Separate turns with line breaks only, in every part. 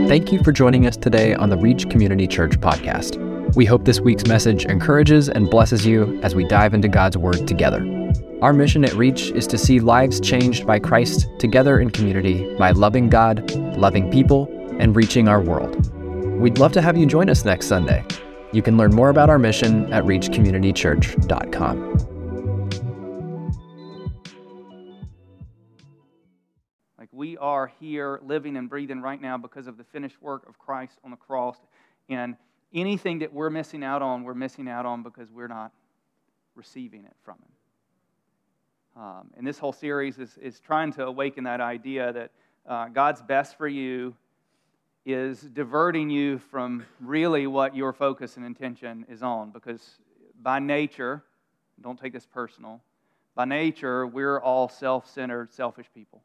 Thank you for joining us today on the Reach Community Church podcast. We hope this week's message encourages and blesses you as we dive into God's Word together. Our mission at Reach is to see lives changed by Christ together in community by loving God, loving people, and reaching our world. We'd love to have you join us next Sunday. You can learn more about our mission at reachcommunitychurch.com.
We are here living and breathing right now because of the finished work of Christ on the cross. And anything that we're missing out on because we're not receiving it from Him. And this whole series is trying to awaken that idea that God's best for you is diverting you from really what your focus and intention is on. Because by nature, don't take this personal, by nature, we're all self-centered, selfish people.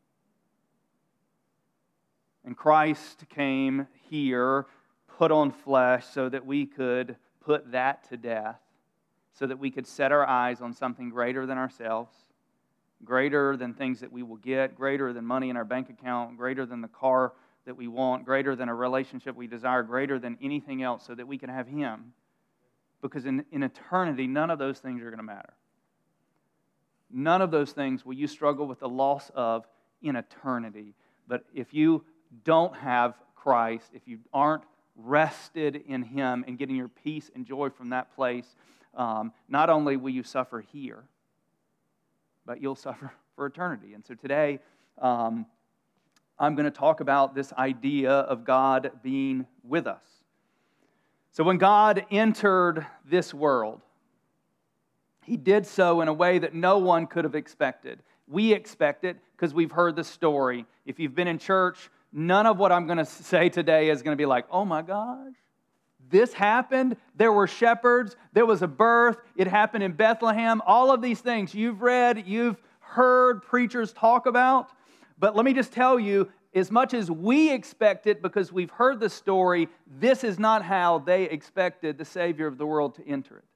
And Christ came here, put on flesh, so that we could put that to death, so that we could set our eyes on something greater than ourselves, greater than things that we will get, greater than money in our bank account, greater than the car that we want, greater than a relationship we desire, greater than anything else, so that we can have Him. Because in eternity, none of those things are going to matter. None of those things will you struggle with the loss of in eternity. But if you don't have Christ, if you aren't rested in Him and getting your peace and joy from that place, not only will you suffer here, but you'll suffer for eternity. And so today, I'm going to talk about this idea of God being with us. So when God entered this world, He did so in a way that no one could have expected. We expect it because we've heard the story. If you've been in church, none of what I'm going to say today is going to be like, oh my gosh, this happened. There were shepherds. There was a birth. It happened in Bethlehem. All of these things you've read, you've heard preachers talk about. But let me just tell you, as much as we expect it because we've heard the story, this is not how they expected the Savior of the world to enter it.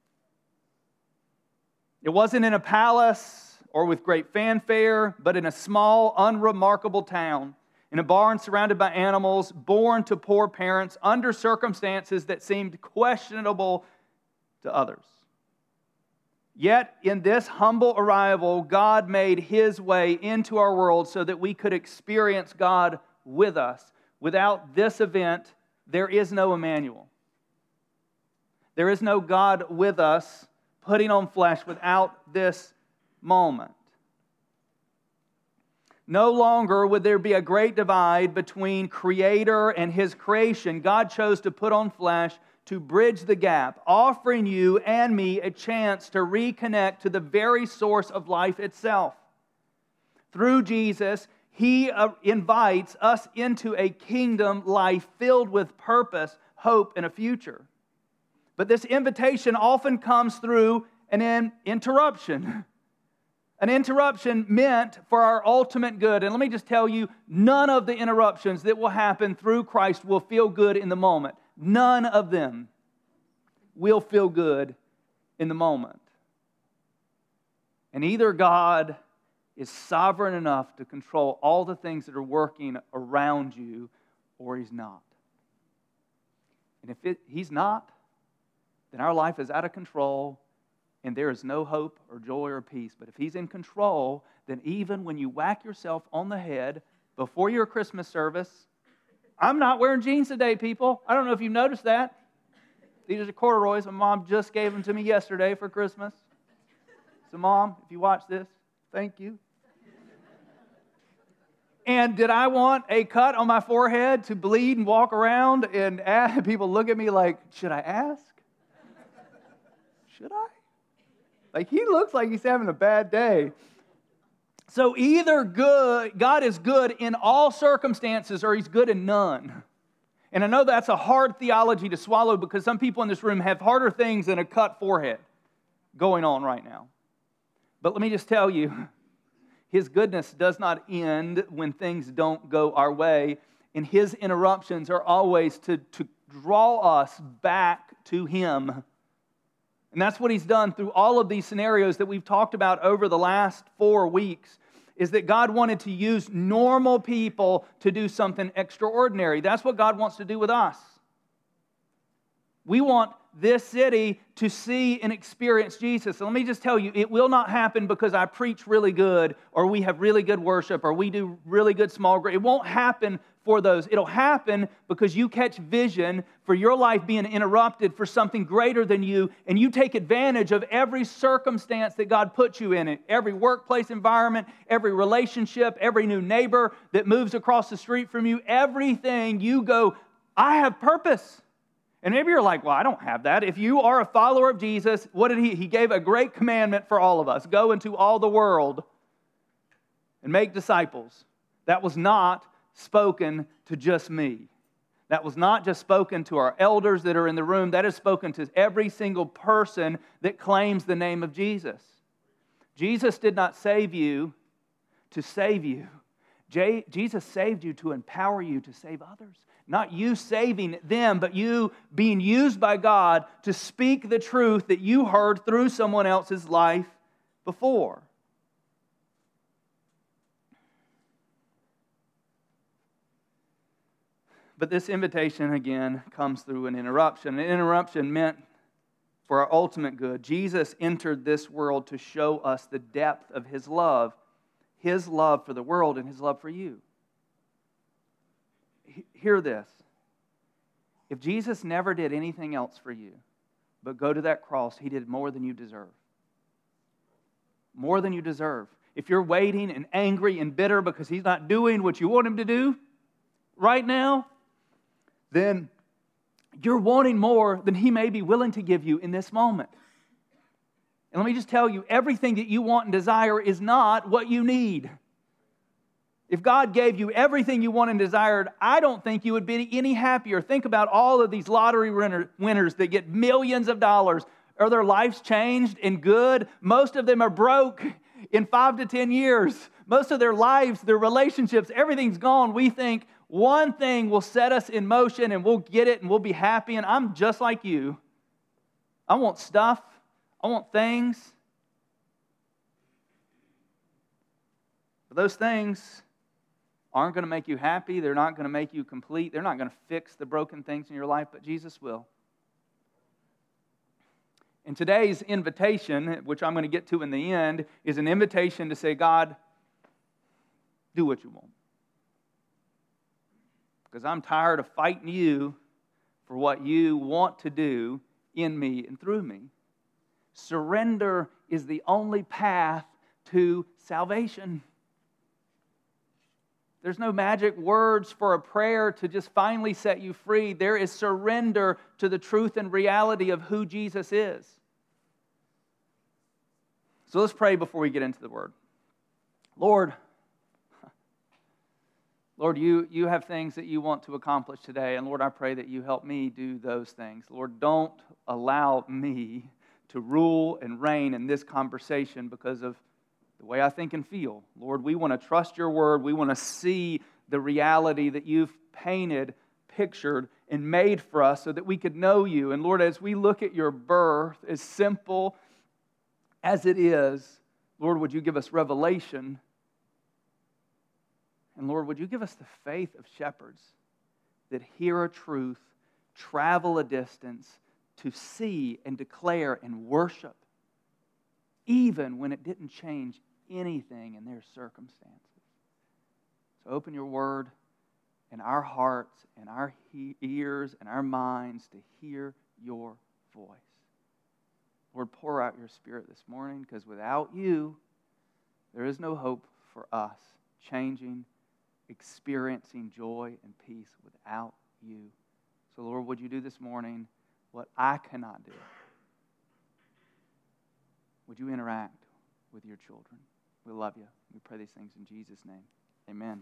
It wasn't in a palace or with great fanfare, but in a small, unremarkable town, in a barn surrounded by animals, born to poor parents, under circumstances that seemed questionable to others. Yet, in this humble arrival, God made His way into our world so that we could experience God with us. Without this event, there is no Emmanuel. There is no God with us, putting on flesh without this moment. No longer would there be a great divide between Creator and His creation. God chose to put on flesh to bridge the gap, offering you and me a chance to reconnect to the very source of life itself. Through Jesus, He invites us into a kingdom life filled with purpose, hope, and a future. But this invitation often comes through an interruption. An interruption meant for our ultimate good. And let me just tell you, none of the interruptions that will happen through Christ will feel good in the moment. None of them will feel good in the moment. And either God is sovereign enough to control all the things that are working around you, or He's not. And if He's not, then our life is out of control, and there is no hope or joy or peace. But if He's in control, then even when you whack yourself on the head before your Christmas service, I'm not wearing jeans today, people. I don't know if you've noticed that. These are the corduroys. My mom just gave them to me yesterday for Christmas. So, Mom, if you watch this, thank you. And did I want a cut on my forehead to bleed and walk around and people look at me like, should I ask? Should I? Like, he looks like he's having a bad day. So either God is good in all circumstances or He's good in none. And I know that's a hard theology to swallow because some people in this room have harder things than a cut forehead going on right now. But let me just tell you, His goodness does not end when things don't go our way. And His interruptions are always to draw us back to Him. And that's what He's done through all of these scenarios that we've talked about over the last 4 weeks. is that God wanted to use normal people to do something extraordinary. That's what God wants to do with us. We want this city to see and experience Jesus. So let me just tell you, it will not happen because I preach really good, or we have really good worship, or we do really good small group. It won't happen for those. It'll happen because you catch vision for your life being interrupted for something greater than you, and you take advantage of every circumstance that God puts you in. Every workplace environment, every relationship, every new neighbor that moves across the street from you, everything you go, I have purpose. And maybe you're like, well, I don't have that. If you are a follower of Jesus, what did he? He gave a great commandment for all of us. Go into all the world and make disciples. That was not spoken to just me. That was not just spoken to our elders that are in the room. That is spoken to every single person that claims the name of Jesus. Jesus did not save you to save you. Jesus saved you to empower you to save others. Not you saving them, but you being used by God to speak the truth that you heard through someone else's life before. But this invitation, again, comes through an interruption. An interruption meant for our ultimate good. Jesus entered this world to show us the depth of His love for the world and His love for you. Hear this. If Jesus never did anything else for you but go to that cross, He did more than you deserve. More than you deserve. If you're waiting and angry and bitter because He's not doing what you want Him to do right now, then you're wanting more than He may be willing to give you in this moment. And let me just tell you, everything that you want and desire is not what you need. If God gave you everything you want and desired, I don't think you would be any happier. Think about all of these lottery winners that get millions of dollars. Are their lives changed and good? Most of them are broke in 5 to 10 years. Most of their lives, their relationships, everything's gone. We think one thing will set us in motion and we'll get it and we'll be happy. And I'm just like you. I want stuff. I want things. But those things aren't going to make you happy. They're not going to make you complete. They're not going to fix the broken things in your life, but Jesus will. And today's invitation, which I'm going to get to in the end, is an invitation to say, God, do what you want. Because I'm tired of fighting you for what you want to do in me and through me. Surrender is the only path to salvation. There's no magic words for a prayer to just finally set you free. There is surrender to the truth and reality of who Jesus is. So let's pray before we get into the Word. Lord, you have things that you want to accomplish today. And Lord, I pray that you help me do those things. Lord, don't allow me to rule and reign in this conversation because of the way I think and feel. Lord, we want to trust your word. We want to see the reality that you've painted, pictured, and made for us so that we could know you. And Lord, as we look at your birth, as simple as it is, Lord, would you give us revelation? And Lord, would you give us the faith of shepherds that hear a truth, travel a distance to see and declare and worship, even when it didn't change anything in their circumstances. So open your word in our hearts and our ears and our minds to hear your voice. Lord, pour out your Spirit this morning, because without you, there is no hope for us changing, experiencing joy and peace without you. So Lord, would you do this morning what I cannot do? Would you interact with your children? We love you. We pray these things in Jesus' name. Amen.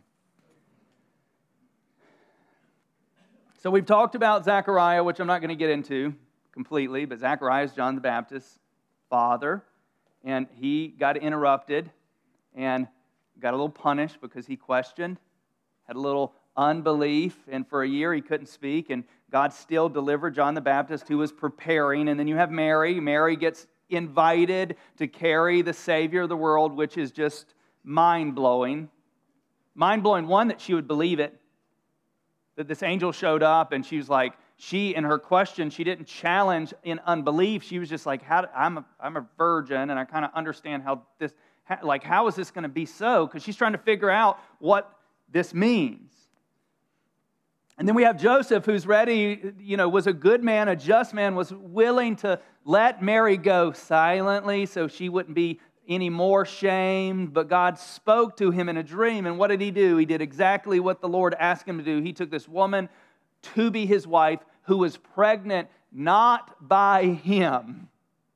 So we've talked about Zechariah, which I'm not going to get into completely, but Zechariah is John the Baptist's father, and he got interrupted and got a little punished because he questioned, had a little unbelief, and for a year he couldn't speak, and God still delivered John the Baptist, who was preparing. And then you have Mary. Mary gets invited to carry the Savior of the world, which is just mind-blowing. Mind-blowing, one, that she would believe it, that this angel showed up, and she was like, in her question, she didn't challenge in unbelief. She was just like, I'm a virgin, and I kind of understand how is this going to be so? Because she's trying to figure out what this means. And then we have Joseph, who's ready, was a good man, a just man, was willing to let Mary go silently so she wouldn't be any more shamed. But God spoke to him in a dream, and what did he do? He did exactly what the Lord asked him to do. He took this woman to be his wife who was pregnant not by him.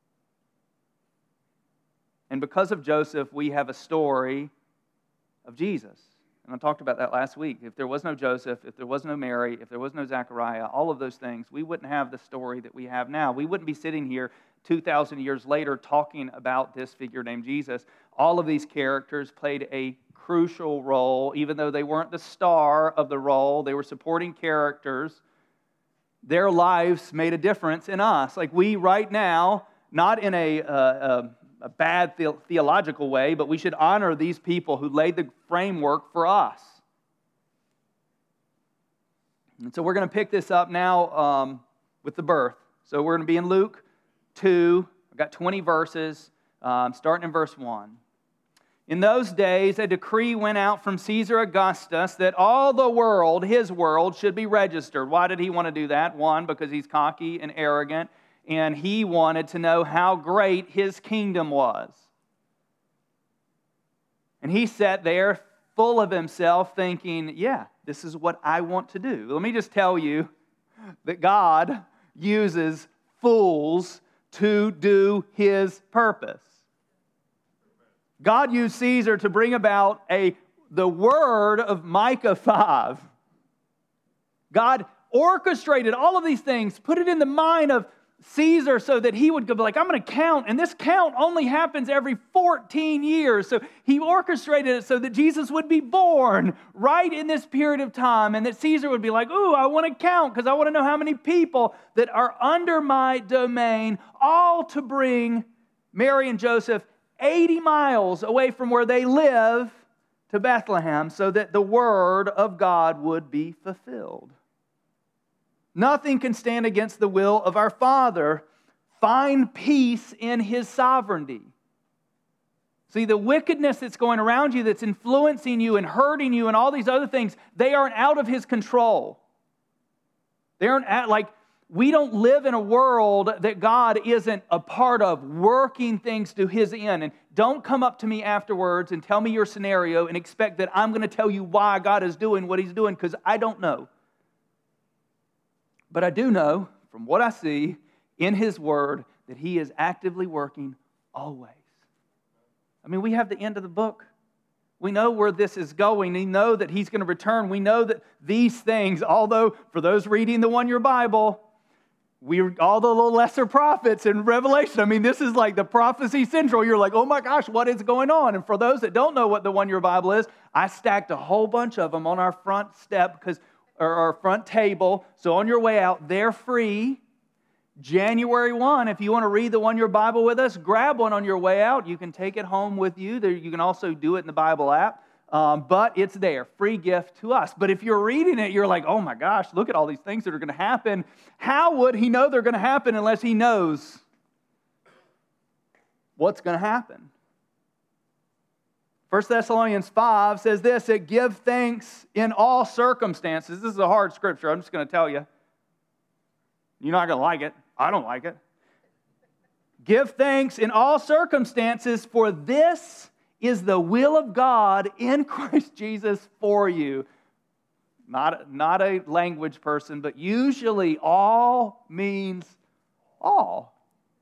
And because of Joseph, we have a story of Jesus. And I talked about that last week. If there was no Joseph, if there was no Mary, if there was no Zechariah, all of those things, we wouldn't have the story that we have now. We wouldn't be sitting here 2,000 years later talking about this figure named Jesus. All of these characters played a crucial role, even though they weren't the star of the role. They were supporting characters. Their lives made a difference in us. Like we right now, not in a bad theological way, but we should honor these people who laid the framework for us. And so we're going to pick this up now with the birth. So we're going to be in Luke 2. I've got 20 verses, starting in verse 1. In those days, a decree went out from Caesar Augustus that all the world, his world, should be registered. Why did he want to do that? One, because he's cocky and arrogant, and he wanted to know how great his kingdom was. And he sat there full of himself thinking, yeah, this is what I want to do. Let me just tell you that God uses fools to do his purpose. God used Caesar to bring about the word of Micah 5. God orchestrated all of these things, put it in the mind of Caesar so that he would go like, I'm going to count, and this count only happens every 14 years. So he orchestrated it so that Jesus would be born right in this period of time, and that Caesar would be like, ooh, I want to count because I want to know how many people that are under my domain, all to bring Mary and Joseph 80 miles away from where they live to Bethlehem so that the word of God would be fulfilled. Nothing can stand against the will of our Father. Find peace in His sovereignty. See, the wickedness that's going around you, that's influencing you and hurting you and all these other things, they aren't out of His control. They aren't we don't live in a world that God isn't a part of, working things to His end. And don't come up to me afterwards and tell me your scenario and expect that I'm going to tell you why God is doing what He's doing, because I don't know. But I do know, from what I see in His Word, that He is actively working always. I mean, we have the end of the book. We know where this is going. We know that He's going to return. We know that these things, although for those reading the one-year Bible, all the little lesser prophets in Revelation, I mean, this is like the prophecy central. You're like, oh my gosh, what is going on? And for those that don't know what the one-year Bible is, I stacked a whole bunch of them on our front step or our front table. So on your way out, they're free. January 1, if you want to read the one-year Bible with us, grab one on your way out. You can take it home with you. You can also do it in the Bible app. But it's there, free gift to us. But if you're reading it, you're like, oh my gosh, look at all these things that are going to happen. How would he know they're going to happen unless he knows what's going to happen? 1 Thessalonians 5 says this, that give thanks in all circumstances. This is a hard scripture, I'm just going to tell you. You're not going to like it. I don't like it. Give thanks in all circumstances, for this is the will of God in Christ Jesus for you. Not a language person, but usually all means all.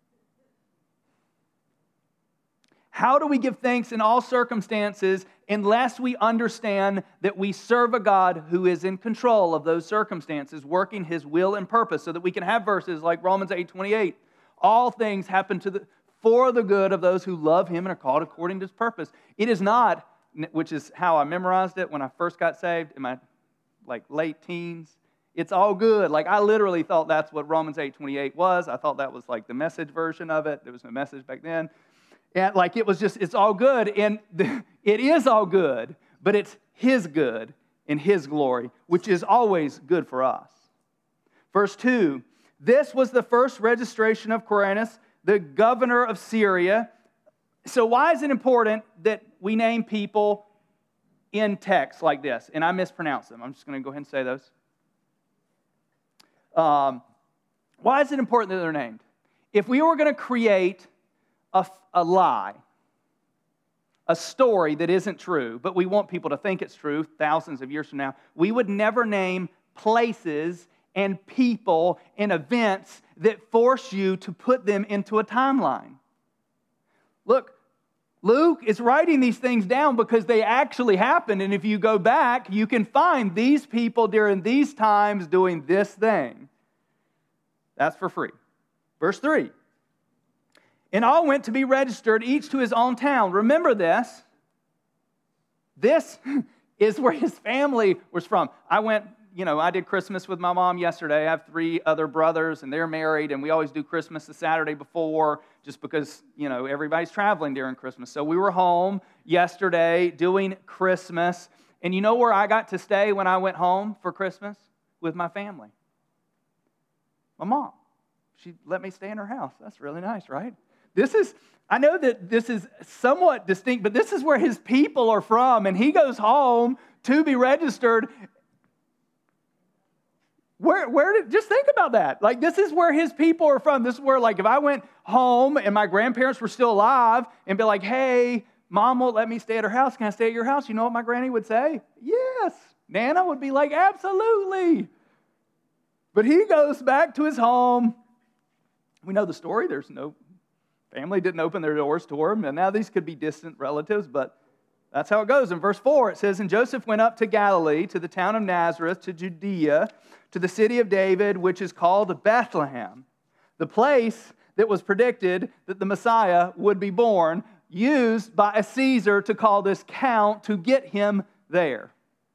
How do we give thanks in all circumstances unless we understand that we serve a God who is in control of those circumstances, working His will and purpose, so that we can have verses like Romans 8:28. All things happen for the good of those who love Him and are called according to His purpose. It is not, which is how I memorized it when I first got saved in my late teens. It's all good. I literally thought that's what Romans 8:28 was. I thought that was the Message version of it. There was no Message back then. And like it's all good. And it is all good, but it's His good and His glory, which is always good for us. Verse 2, this was the first registration of Quirinius, the governor of Syria. So why is it important that we name people in text like this? And I mispronounce them. I'm just going to go ahead and say those. Why is it important that they're named? If we were going to create a lie, a story that isn't true, but we want people to think it's true thousands of years from now, we would never name places and people and events that force you to put them into a timeline. Look, Luke is writing these things down because they actually happened, and if you go back, you can find these people during these times doing this thing. That's for free. Verse 3. And all went to be registered, each to his own town. Remember this. This is where his family was from. I did Christmas with my mom yesterday. I have 3 other brothers, and they're married, and we always do Christmas the Saturday before just because, everybody's traveling during Christmas. So we were home yesterday doing Christmas, and you know where I got to stay when I went home for Christmas? With my family. My mom. She let me stay in her house. That's really nice, right? I know that this is somewhat distinct, but this is where his people are from, and he goes home to be registered. Just think about that. Like, this is where his people are from. This is where, like, if I went home and my grandparents were still alive and be like, hey, Mom won't let me stay at her house. Can I stay at your house? You know what my granny would say? Yes. Nana would be like, absolutely. But he goes back to his home. We know the story. There's no family didn't open their doors to him. And now these could be distant relatives, but that's how it goes. In verse 4, it says, and Joseph went up to Galilee, to the town of Nazareth, to Judea, to the city of David, which is called Bethlehem, the place that was predicted that the Messiah would be born, used by a Caesar to call this count to get him there.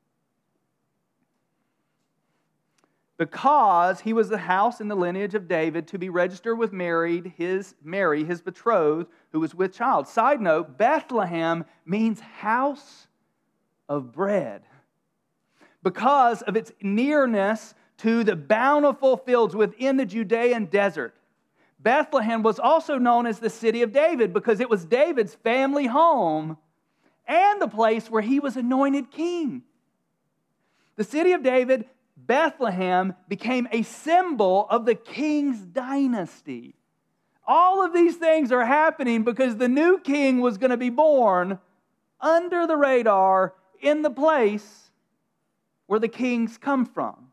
Because he was the house in the lineage of David to be registered with Mary, his betrothed, who was with child. Side note, Bethlehem means house of bread. Because of its nearness to the bountiful fields within the Judean desert. Bethlehem was also known as the city of David because it was David's family home and the place where he was anointed king. The city of David, Bethlehem, became a symbol of the king's dynasty. All of these things are happening because the new king was going to be born under the radar in the place where the kings come from.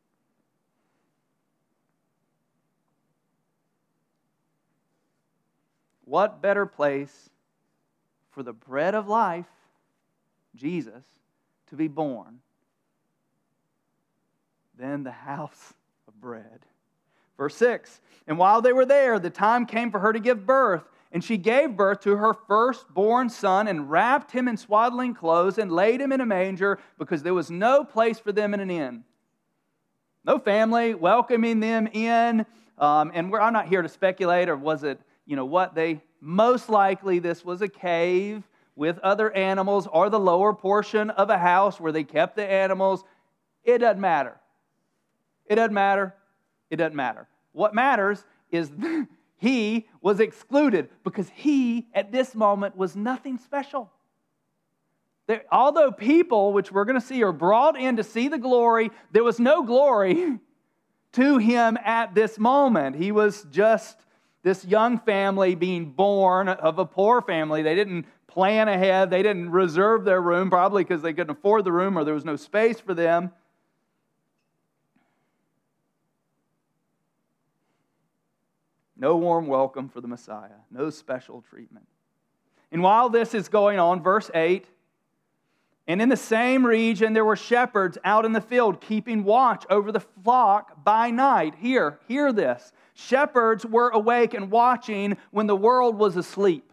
What better place for the bread of life, Jesus, to be born than the house of bread? Verse 6, and while they were there, the time came for her to give birth, and she gave birth to her firstborn son and wrapped him in swaddling clothes and laid him in a manger because there was no place for them in an inn. No family welcoming them in. I'm not here to speculate, or was it, what they, most likely this was a cave with other animals or the lower portion of a house where they kept the animals. It doesn't matter. It doesn't matter. It doesn't matter. What matters is he was excluded because he, at this moment, was nothing special. Although people, which we're going to see, are brought in to see the glory, there was no glory to him at this moment. He was just this young family being born of a poor family. They didn't plan ahead. They didn't reserve their room, probably because they couldn't afford the room or there was no space for them. No warm welcome for the Messiah. No special treatment. And while this is going on, verse 8, and in the same region there were shepherds out in the field keeping watch over the flock by night. Hear this. Shepherds were awake and watching when the world was asleep.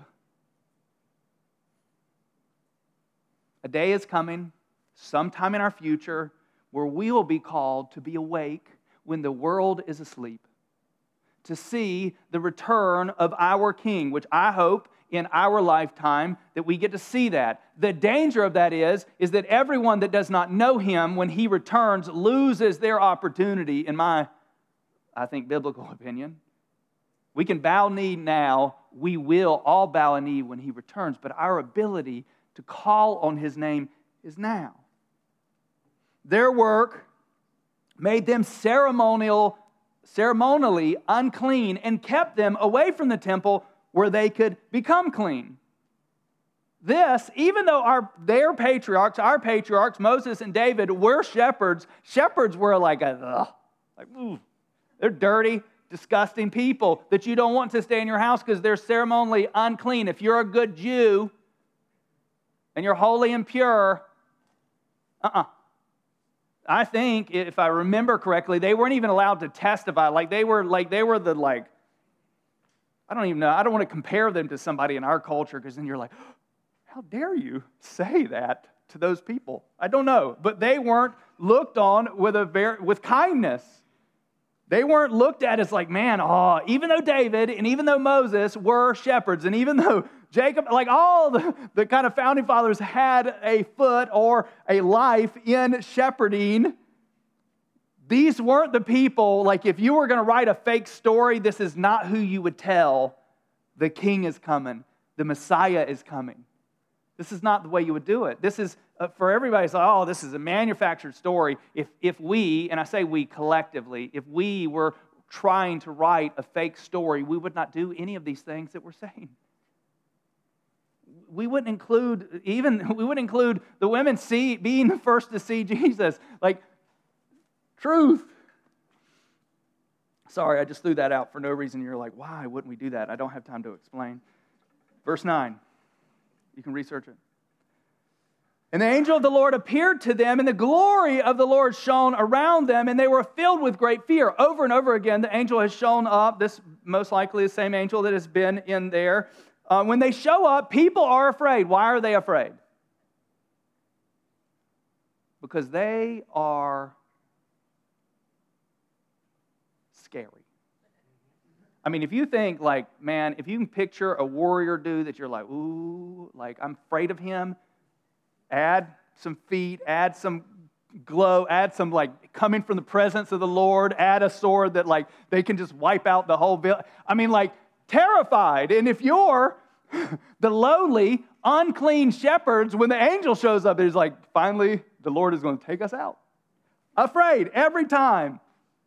A day is coming, sometime in our future, where we will be called to be awake when the world is asleep, to see the return of our King, which I hope in our lifetime that we get to see that. The danger of that is that everyone that does not know him, when he returns, loses their opportunity, in my, I think, biblical opinion. We can bow knee now. We will all bow a knee when he returns, but our ability to call on his name is now. Their work made them ceremonially unclean and kept them away from the temple where they could become clean. This, even though our patriarchs, Moses and David, were shepherds were like, ooh, they're dirty, disgusting people that you don't want to stay in your house because they're ceremonially unclean. If you're a good Jew and you're holy and pure, I think, if I remember correctly, they weren't even allowed to testify. They were I don't even know. I don't want to compare them to somebody in our culture because then you're like, how dare you say that to those people? I don't know. But they weren't looked on with kindness. They weren't looked at as like, man, even though David and even though Moses were shepherds and even though Jacob, like all the kind of founding fathers had a foot or a life in shepherding, these weren't the people, like if you were going to write a fake story, this is not who you would tell. The king is coming. The Messiah is coming. This is not the way you would do it. This is, for everybody, it's like, this is a manufactured story. If we, and I say we collectively, if we were trying to write a fake story, we would not do any of these things that we're saying. We wouldn't include the women being the first to see Jesus. Like, truth. Sorry, I just threw that out for no reason. You're like, why wouldn't we do that? I don't have time to explain. Verse 9. You can research it. And the angel of the Lord appeared to them, and the glory of the Lord shone around them, and they were filled with great fear. Over and over again, the angel has shown up. This most likely the same angel that has been in there. When they show up, people are afraid. Why are they afraid? Because they are scary. I mean, if you think like, man, if you can picture a warrior dude that you're like, ooh, like I'm afraid of him, add some feet, add some glow, add some like coming from the presence of the Lord, add a sword that like they can just wipe out the whole village. I mean, like terrified. And if you're the lowly, unclean shepherds, when the angel shows up, it's like, finally, the Lord is going to take us out. Afraid every time.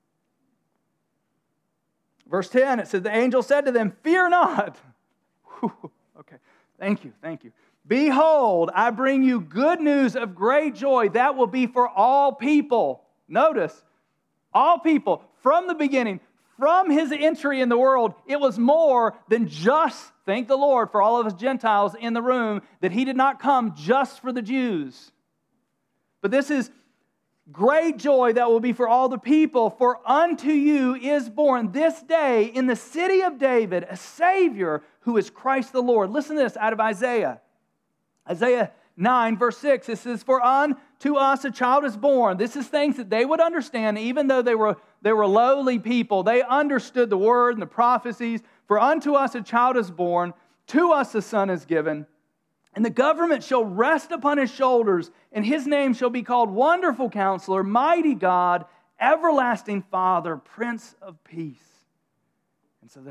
Verse 10, it says, the angel said to them, fear not. Okay, thank you. Behold, I bring you good news of great joy that will be for all people. Notice, all people, from the beginning, from his entry in the world, it was more than just, thank the Lord for all of us Gentiles in the room, that he did not come just for the Jews. But this is great joy that will be for all the people, for unto you is born this day in the city of David a Savior who is Christ the Lord. Listen to this out of Isaiah. Isaiah 9, verse 6, it says, for unto us a child is born. This is things that they would understand, even though they were lowly people. They understood the word and the prophecies. For unto us a child is born, to us a son is given, and the government shall rest upon his shoulders, and his name shall be called Wonderful Counselor, Mighty God, Everlasting Father, Prince of Peace. And so they're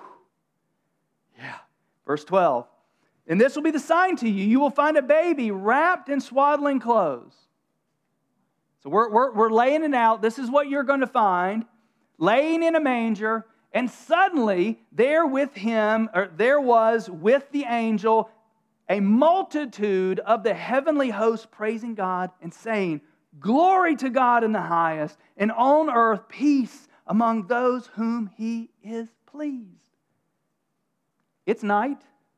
like, yeah. Verse 12, and this will be the sign to you. You will find a baby wrapped in swaddling clothes. So we're laying it out. This is what you're going to find. Laying in a manger, and suddenly there was with the angel a multitude of the heavenly host praising God and saying, glory to God in the highest, and on earth peace among those whom he is pleased. It's night.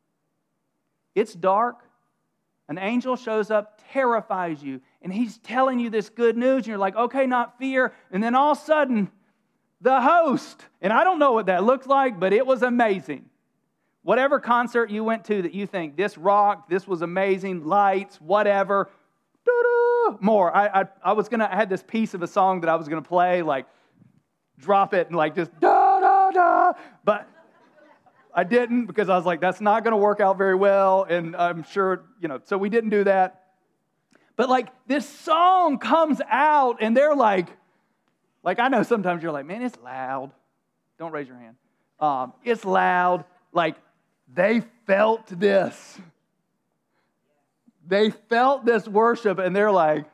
It's dark. An angel shows up, terrifies you, and he's telling you this good news, and you're like, okay, not fear. And then all of a sudden, the host, and I don't know what that looked like, but it was amazing. Whatever concert you went to that you think, this rocked, this was amazing, lights, whatever, more. I had this piece of a song that I was going to play, like, drop it and like just da-da-da. But I didn't because I was like, that's not going to work out very well. And I'm sure, so we didn't do that. But like this song comes out and they're like I know sometimes you're like, man, it's loud. Don't raise your hand. It's loud. Like they felt this. They felt this worship and they're like,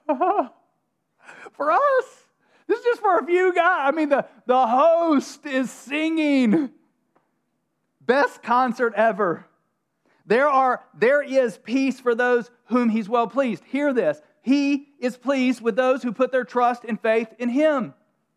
for us, this is just for a few guys. I mean, the host is singing. Best concert ever. There is peace for those whom he's well pleased. Hear this. He is pleased with those who put their trust and faith in him.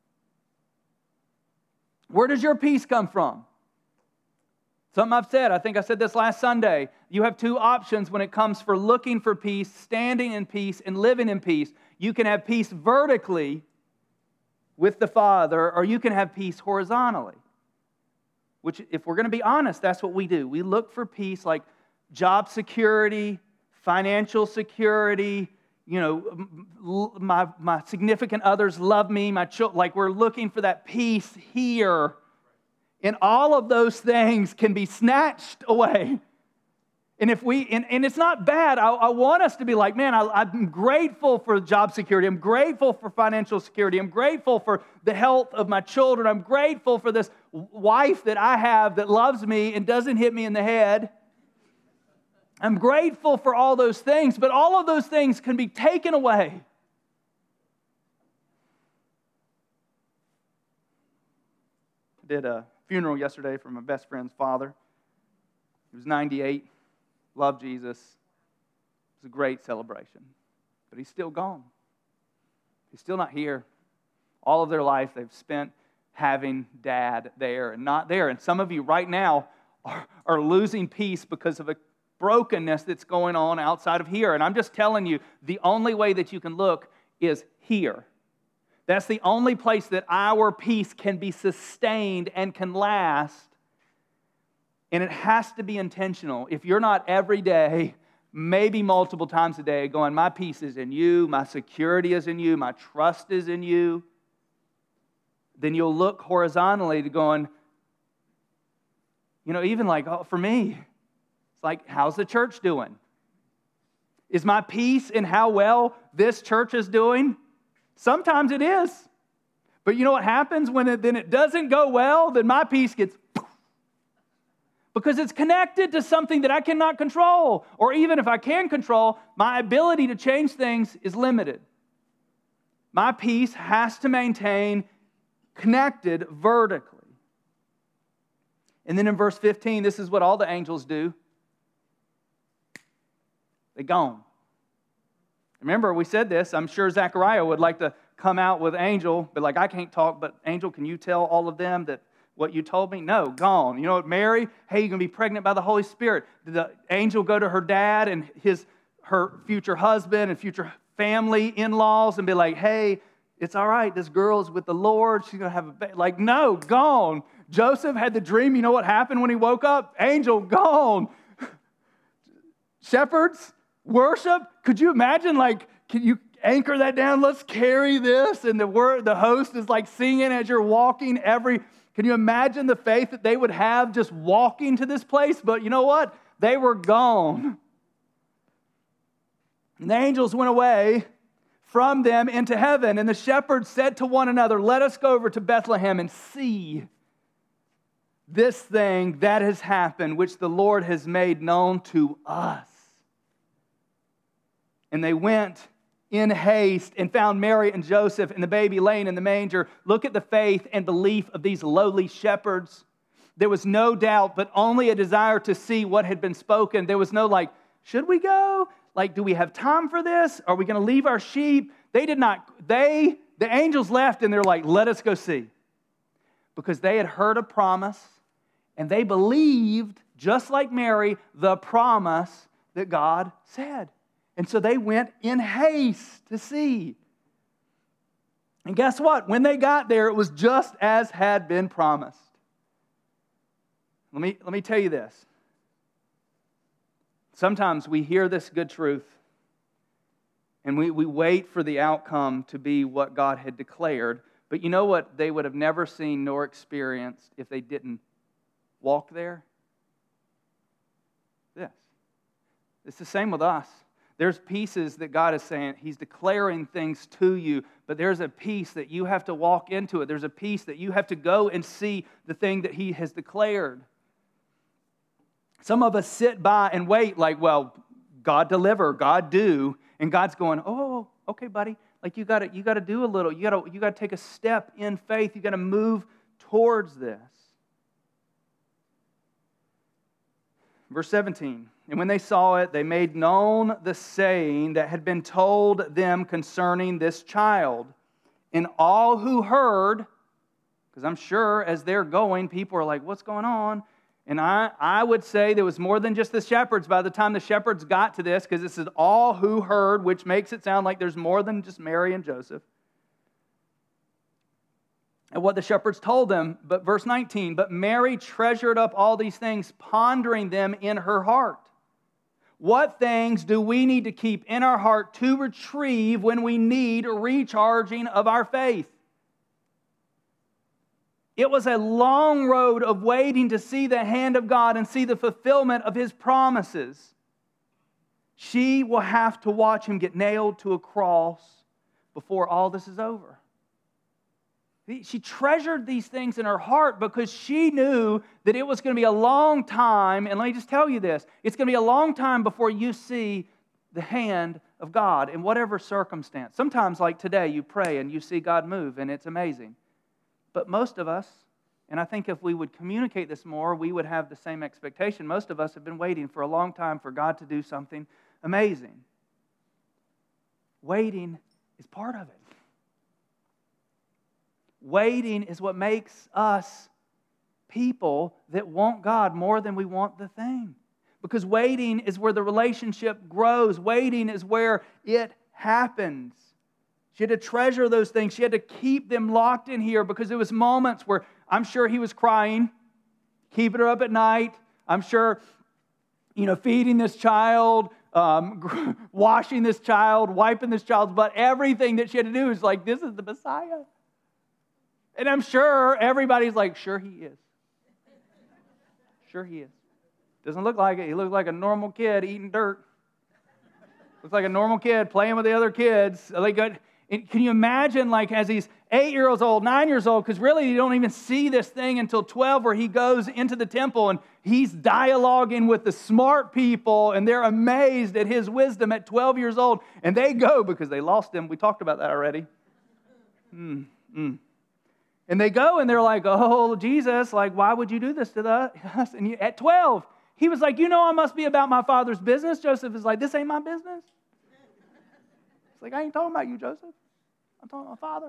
Where does your peace come from? Something I've said, I think I said this last Sunday. You have two options when it comes for looking for peace, standing in peace, and living in peace. You can have peace vertically with the Father, or you can have peace horizontally. Which, if we're going to be honest, that's what we do. We look for peace like job security, financial security, my significant others love me, my children, like we're looking for that peace here. And all of those things can be snatched away. And if and it's not bad, I want us to be like, man, I'm grateful for job security. I'm grateful for financial security. I'm grateful for the health of my children. I'm grateful for this wife that I have that loves me and doesn't hit me in the head. I'm grateful for all those things, but all of those things can be taken away. I did a funeral yesterday for my best friend's father. He was 98, loved Jesus. It was a great celebration, but he's still gone. He's still not here. All of their life they've spent having dad there and not there. And some of you right now are losing peace because of a brokenness that's going on outside of here. And I'm just telling you, the only way that you can look is here. That's the only place that our peace can be sustained and can last. And it has to be intentional. If you're not every day, maybe multiple times a day, going, my peace is in you, my security is in you, my trust is in you, then you'll look horizontally to going, even like, for me, it's like, how's the church doing? Is my peace in how well this church is doing? Sometimes it is. But you know what happens when it doesn't go well? Then my peace gets... Because it's connected to something that I cannot control. Or even if I can control, my ability to change things is limited. My peace has to maintain connected vertically. And then in verse 15, this is what all the angels do. They're gone. Remember, we said this. I'm sure Zechariah would like to come out with angel, but like, I can't talk, but angel, can you tell all of them that what you told me? No, gone. You know what, Mary? Hey, you're going to be pregnant by the Holy Spirit. Did the angel go to her dad and her future husband and future family in-laws and be like, hey, it's all right, this girl is with the Lord, she's going to have a baby? Like, no, gone. Joseph had the dream. You know what happened when he woke up? Angel, gone. Shepherds, worship. Could you imagine, can you anchor that down? Let's carry this. And the host is like singing as you're walking Can you imagine the faith that they would have just walking to this place? But you know what? They were gone. And the angels went away from them into heaven. And the shepherds said to one another, let us go over to Bethlehem and see this thing that has happened, which the Lord has made known to us. And they went in haste and found Mary and Joseph and the baby laying in the manger. Look at the faith and belief of these lowly shepherds. There was no doubt, but only a desire to see what had been spoken. There was no should we go? Do we have time for this? Are we going to leave our sheep? They did not. The angels left and they're like, let us go see. Because they had heard a promise and they believed, just like Mary, the promise that God said. And so they went in haste to see. And guess what? When they got there, it was just as had been promised. Let me tell you this. Sometimes we hear this good truth and we wait for the outcome to be what God had declared. But you know what they would have never seen nor experienced if they didn't walk there? This. It's the same with us. There's pieces that God is saying, He's declaring things to you, but there's a piece that you have to walk into it. There's a piece that you have to go and see the thing that He has declared. Some of us sit by and wait like, well, God deliver, God do, and God's going, oh, okay, buddy. Like you got to do a little. You got to take a step in faith. You got to move towards this. Verse 17, and when they saw it, they made known the saying that had been told them concerning this child. And all who heard, because I'm sure as they're going, people are like, what's going on? And I would say there was more than just the shepherds by the time the shepherds got to this, because this is all who heard, which makes it sound like there's more than just Mary and Joseph. And what the shepherds told them, but verse 19, but Mary treasured up all these things, pondering them in her heart. What things do we need to keep in our heart to retrieve when we need a recharging of our faith? It was a long road of waiting to see the hand of God and see the fulfillment of His promises. She will have to watch Him get nailed to a cross before all this is over. She treasured these things in her heart because she knew that it was going to be a long time, and let me just tell you this, it's going to be a long time before you see the hand of God in whatever circumstance. Sometimes, like today, you pray and you see God move, and it's amazing. But most of us, and I think if we would communicate this more, we would have the same expectation. Most of us have been waiting for a long time for God to do something amazing. Waiting is part of it. Waiting is what makes us people that want God more than we want the thing. Because waiting is where the relationship grows. Waiting is where it happens. She had to treasure those things. She had to keep them locked in here because there was moments where I'm sure he was crying, keeping her up at night. I'm sure, feeding this child, washing this child, wiping this child's butt. Everything that she had to do is like, this is the Messiah. And I'm sure everybody's like, sure he is. Sure he is. Doesn't look like it. He looks like a normal kid eating dirt. Looks like a normal kid playing with the other kids. Can you imagine, like, as he's 8 years old, 9 years old, because really you don't even see this thing until 12, where he goes into the temple and he's dialoguing with the smart people, and they're amazed at his wisdom at 12 years old, and they go because they lost him. We talked about that already. And they go and they're like, oh, Jesus, like, why would you do this to us? And at 12, he was like, I must be about my Father's business. Joseph is like, this ain't my business. It's like, I ain't talking about you, Joseph. I'm talking about my Father.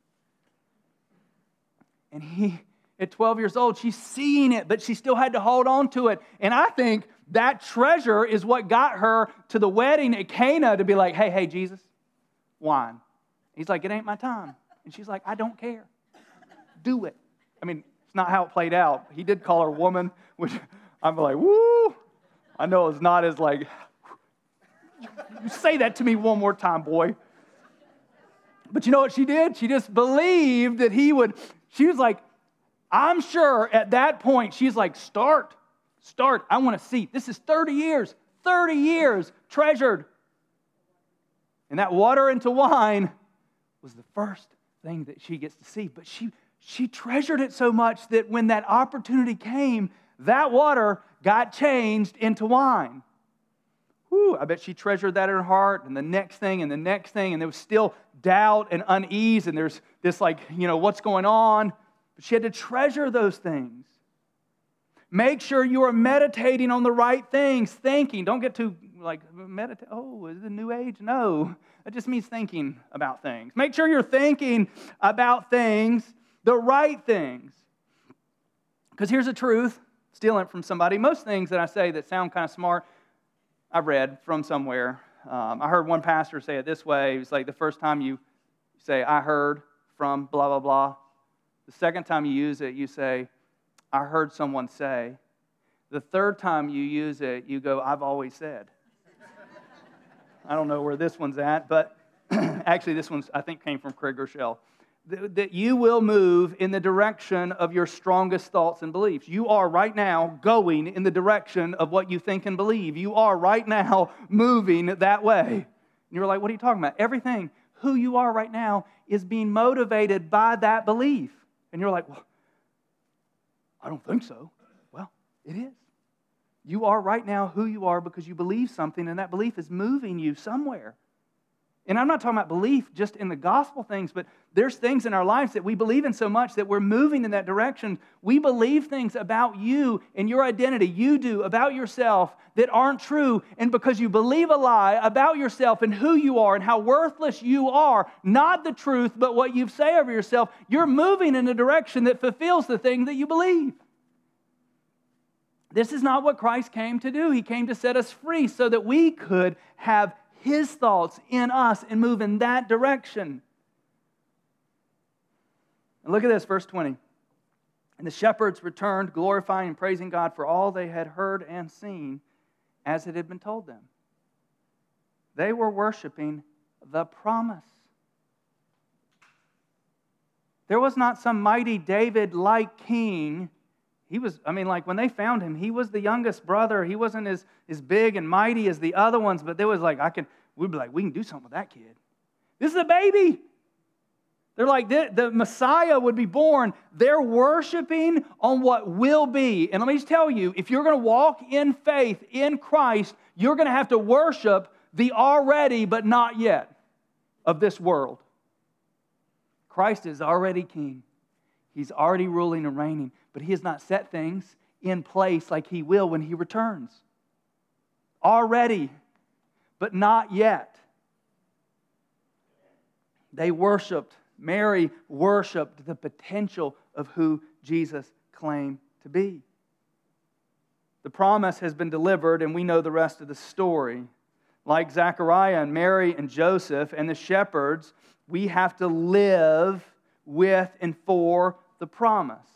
And he, at 12 years old, she's seeing it, but she still had to hold on to it. And I think that treasure is what got her to the wedding at Cana to be like, hey, Jesus, wine. He's like, it ain't my time. And she's like, I don't care. Do it. I mean, it's not how it played out. He did call her woman, which I'm like, woo. I know it's not as like, you say that to me one more time, boy. But you know what she did? She just believed that he would. She was like, I'm sure at that point, she's like, start. I want to see. This is 30 years treasured. And that water into wine was the first thing that she gets to see. But she treasured it so much that when that opportunity came, that water got changed into wine. Whew, I bet she treasured that in her heart, and the next thing, and there was still doubt and unease, and there's this like, what's going on? But she had to treasure those things. Make sure you are meditating on the right things, thinking. Don't get too like, meditate. Oh, is it a new age? No, that just means thinking about things. Make sure you're thinking about things, the right things. Because here's the truth, stealing it from somebody. Most things that I say that sound kind of smart, I've read from somewhere. I heard one pastor say it this way. It's like the first time you say, I heard from blah, blah, blah. The second time you use it, you say, I heard someone say. The third time you use it, you go, I've always said. I don't know where this one's at, but actually this one, I think, came from Craig Rochelle. that you will move in the direction of your strongest thoughts and beliefs. You are right now going in the direction of what you think and believe. You are right now moving that way. And you're like, what are you talking about? Everything, who you are right now, is being motivated by that belief. And you're like, well, I don't think so. Well, it is. You are right now who you are because you believe something, and that belief is moving you somewhere. And I'm not talking about belief just in the gospel things, but there's things in our lives that we believe in so much that we're moving in that direction. We believe things about you and your identity, you do, about yourself that aren't true. And because you believe a lie about yourself and who you are and how worthless you are, not the truth, but what you say over yourself, you're moving in a direction that fulfills the thing that you believe. This is not what Christ came to do. He came to set us free so that we could have His thoughts in us and move in that direction. And look at this, verse 20. And the shepherds returned, glorifying and praising God for all they had heard and seen, as it had been told them. They were worshiping the promise. There was not some mighty David-like king. He was, like when they found him, he was the youngest brother. He wasn't as big and mighty as the other ones, but there was like, we'd be like, we can do something with that kid. This is a baby. They're like, the Messiah would be born. They're worshiping on what will be. And let me just tell you, if you're going to walk in faith in Christ, you're going to have to worship the already but not yet of this world. Christ is already king. He's already ruling and reigning, but He has not set things in place like He will when He returns. Already, but not yet. They worshiped, Mary worshiped the potential of who Jesus claimed to be. The promise has been delivered, and we know the rest of the story. Like Zechariah and Mary and Joseph and the shepherds, we have to live with and for the promise.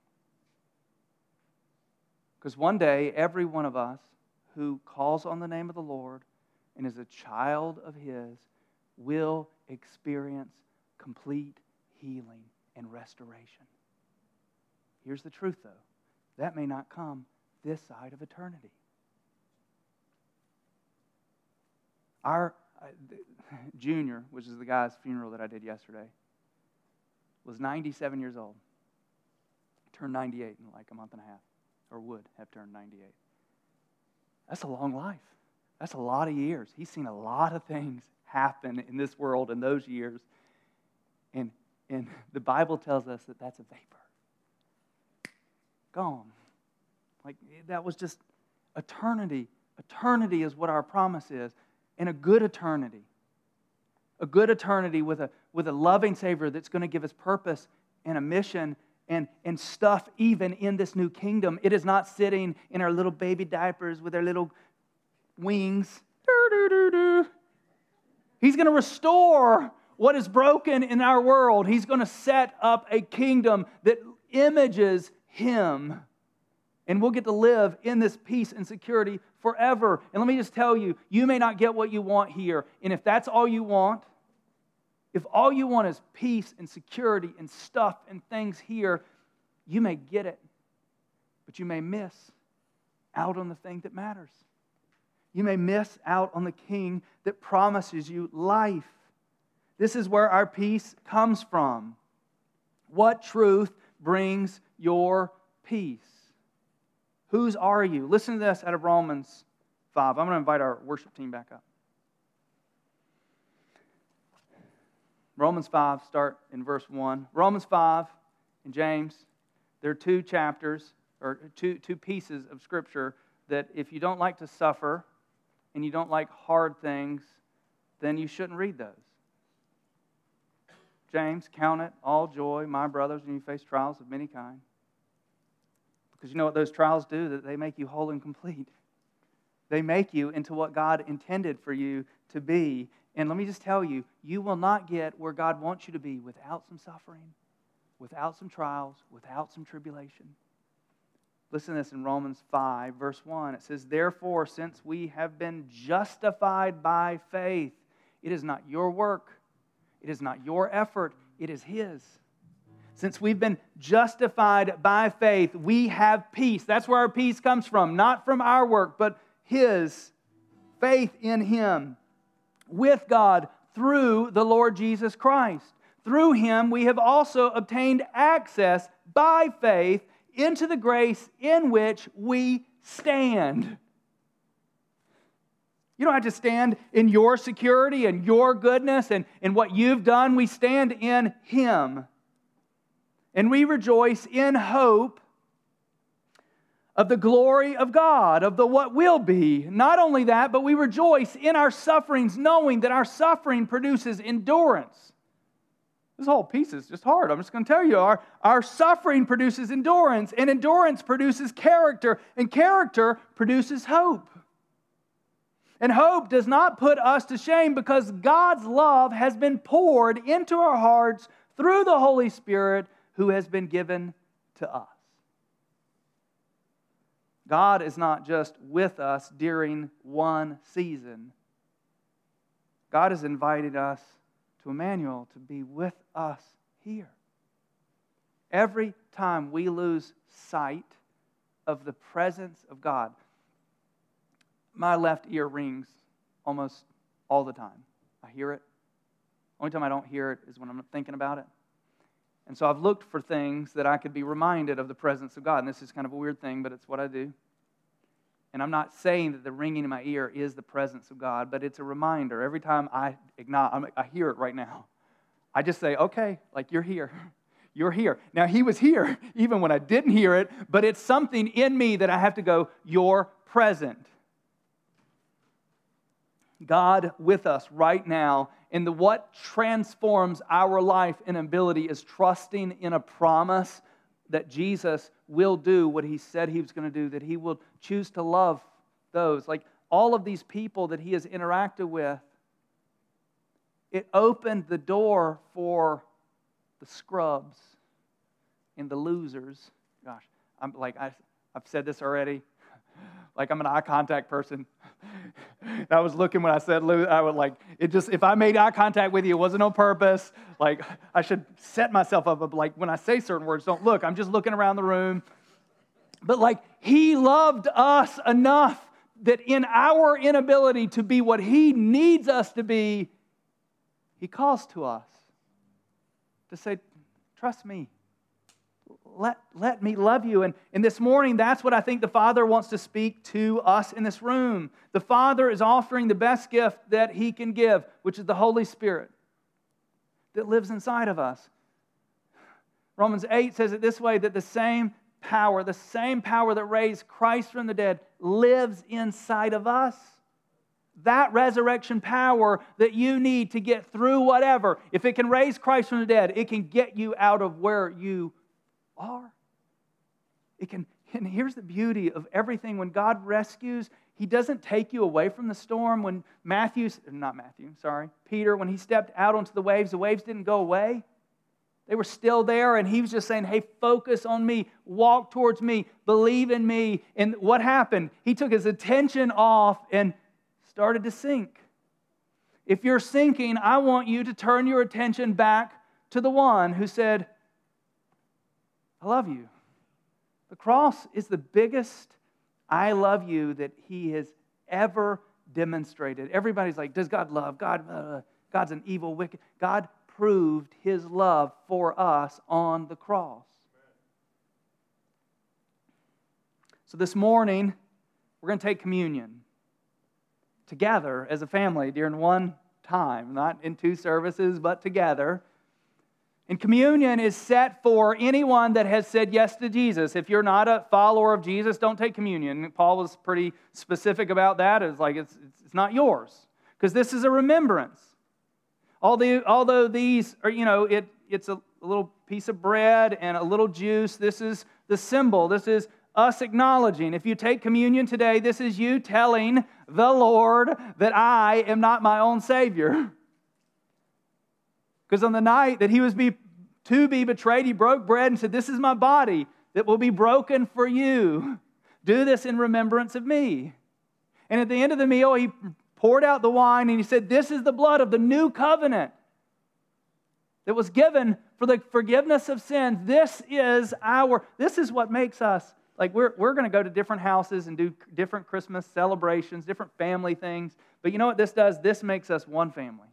Because one day, every one of us who calls on the name of the Lord and is a child of His will experience complete healing and restoration. Here's the truth, though. That may not come this side of eternity. Our Junior, which is the guy's funeral that I did yesterday, was 97 years old. Turned 98 in like a month and a half, or would have turned 98. That's a long life. That's a lot of years. He's seen a lot of things happen in this world in those years. And the Bible tells us that that's a vapor. Gone. Like, that was just eternity. Eternity is what our promise is. And a good eternity. A good eternity with a loving Savior that's going to give us purpose and a mission and stuff even in this new kingdom. It is not sitting in our little baby diapers with our little wings. He's going to restore what is broken in our world. He's going to set up a kingdom that images Him. And we'll get to live in this peace and security forever. And let me just tell you, you may not get what you want here. And if that's all you want, if all you want is peace and security and stuff and things here, you may get it. But you may miss out on the thing that matters. You may miss out on the King that promises you life. This is where our peace comes from. What truth brings your peace? Whose are you? Listen to this out of Romans 5. I'm going to invite our worship team back up. Romans 5, start in verse 1. Romans 5 and James, there are two chapters, or two pieces of Scripture that if you don't like to suffer and you don't like hard things, then you shouldn't read those. James, count it all joy, my brothers, when you face trials of many kinds. Because you know what those trials do? That they make you whole and complete. They make you into what God intended for you to be. And let me just tell you, you will not get where God wants you to be without some suffering, without some trials, without some tribulation. Listen to this in Romans 5, verse 1. It says, therefore, since we have been justified by faith, it is not your work, it is not your effort, it is His. Since we've been justified by faith, we have peace. That's where our peace comes from, not from our work, but His faith in Him with God through the Lord Jesus Christ. Through Him, we have also obtained access by faith into the grace in which we stand. You don't have to stand in your security and your goodness and what you've done. We stand in Him. And we rejoice in hope of the glory of God, of the what will be. Not only that, but we rejoice in our sufferings, knowing that our suffering produces endurance. This whole piece is just hard. I'm just going to tell you, our suffering produces endurance, and endurance produces character, and character produces hope. And hope does not put us to shame because God's love has been poured into our hearts through the Holy Spirit who has been given to us. God is not just with us during one season. God has invited us to Emmanuel to be with us here. Every time we lose sight of the presence of God, my left ear rings almost all the time. I hear it. Only time I don't hear it is when I'm thinking about it. And so I've looked for things that I could be reminded of the presence of God. And this is kind of a weird thing, but it's what I do. And I'm not saying that the ringing in my ear is the presence of God, but it's a reminder. Every time I hear it right now, I just say, okay, like you're here. You're here. Now, He was here even when I didn't hear it, but it's something in me that I have to go, you're present. God with us right now. And what transforms our life and ability is trusting in a promise that Jesus will do what He said He was going to do, that He will choose to love those. Like all of these people that He has interacted with, it opened the door for the scrubs and the losers. Gosh, I've said this already. Like I'm an eye contact person. I was looking when I said lose. I would if I made eye contact with you, it wasn't on purpose. Like I should set myself up. Like when I say certain words, don't look. I'm just looking around the room. But like He loved us enough that in our inability to be what He needs us to be, He calls to us to say, trust me. Let me love you. And this morning, that's what I think the Father wants to speak to us in this room. The Father is offering the best gift that He can give, which is the Holy Spirit that lives inside of us. Romans 8 says it this way, that the same power that raised Christ from the dead lives inside of us. That resurrection power that you need to get through whatever, if it can raise Christ from the dead, it can get you out of where you are. It can, and here's the beauty of everything. When God rescues, He doesn't take you away from the storm. When Peter, when he stepped out onto the waves didn't go away. They were still there, and He was just saying, hey, focus on me, walk towards me, believe in me. And what happened? He took his attention off and started to sink. If you're sinking, I want you to turn your attention back to the one who said, I love you. The cross is the biggest I love you that He has ever demonstrated. Everybody's like, does God love? God's an evil, wicked. God proved His love for us on the cross. So this morning, we're going to take communion together as a family during one time, not in two services, but together. And communion is set for anyone that has said yes to Jesus. If you're not a follower of Jesus, don't take communion. Paul was pretty specific about that. It's like it's not yours, because this is a remembrance. Although these are, it's a little piece of bread and a little juice. This is the symbol. This is us acknowledging. If you take communion today, this is you telling the Lord that I am not my own Savior. Because on the night that He was to be betrayed, He broke bread and said, this is my body that will be broken for you. Do this in remembrance of me. And at the end of the meal, He poured out the wine and He said, this is the blood of the new covenant that was given for the forgiveness of sins. This is what makes us, like we're going to go to different houses and do different Christmas celebrations, different family things. But you know what this does? This makes us one family.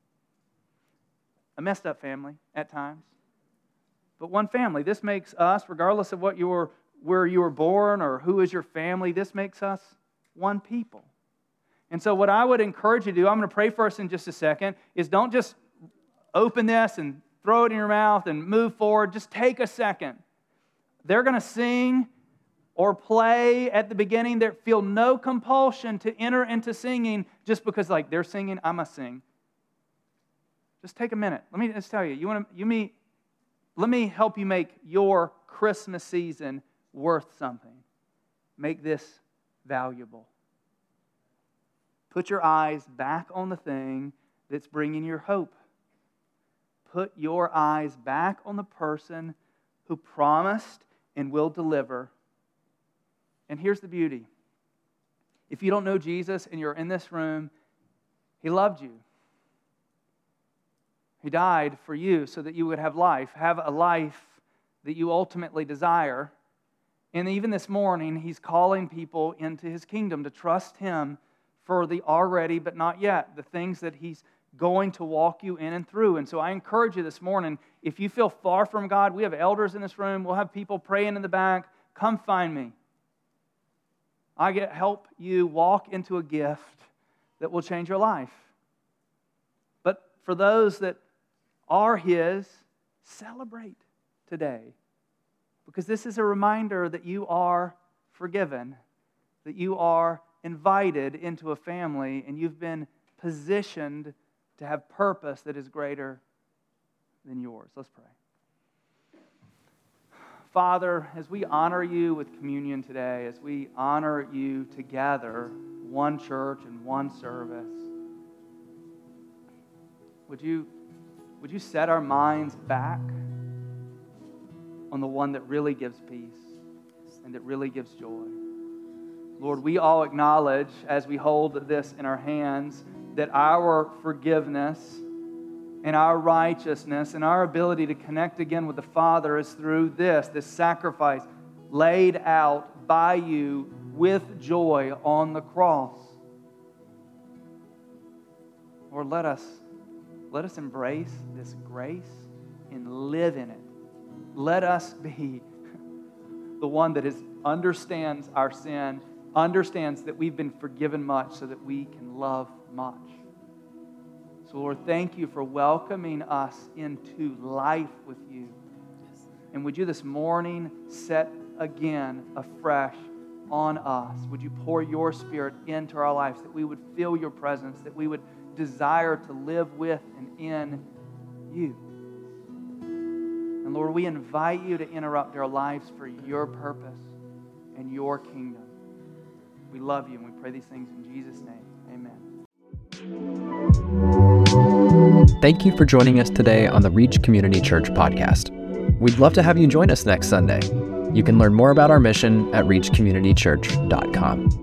A messed up family at times, but one family. This makes us, regardless of where you were born or who is your family, this makes us one people. And so what I would encourage you to do, I'm going to pray for us in just a second, is don't just open this and throw it in your mouth and move forward. Just take a second. They're going to sing or play at the beginning. They feel no compulsion to enter into singing just because like they're singing, I must sing. Just take a minute. Let me just tell you, let me help you make your Christmas season worth something. Make this valuable. Put your eyes back on the thing that's bringing your hope. Put your eyes back on the person who promised and will deliver. And here's the beauty. If you don't know Jesus and you're in this room, He loved you. He died for you so that you would have a life that you ultimately desire. And even this morning, He's calling people into His kingdom to trust Him for the already but not yet, the things that He's going to walk you in and through. And so I encourage you this morning, if you feel far from God, we have elders in this room, we'll have people praying in the back, come find me. Help you walk into a gift that will change your life. But for those that are His, celebrate today. Because this is a reminder that you are forgiven, that you are invited into a family, and you've been positioned to have purpose that is greater than yours. Let's pray. Father, as we honor You with communion today, as we honor You together, one church and one service, would you set our minds back on the one that really gives peace and that really gives joy? Lord, we all acknowledge as we hold this in our hands that our forgiveness and our righteousness and our ability to connect again with the Father is through this sacrifice laid out by You with joy on the cross. Lord, let us embrace this grace and live in it. Let us be the one that understands our sin, understands that we've been forgiven much so that we can love much. So Lord, thank You for welcoming us into life with You. And would You this morning set again afresh on us? Would You pour Your Spirit into our lives, that we would feel Your presence, that we would desire to live with and in You. And Lord, we invite You to interrupt our lives for Your purpose and Your kingdom. We love You and we pray these things in Jesus' name. Amen.
Thank you for joining us today on the Reach Community Church podcast. We'd love to have you join us next Sunday. You can learn more about our mission at reachcommunitychurch.com.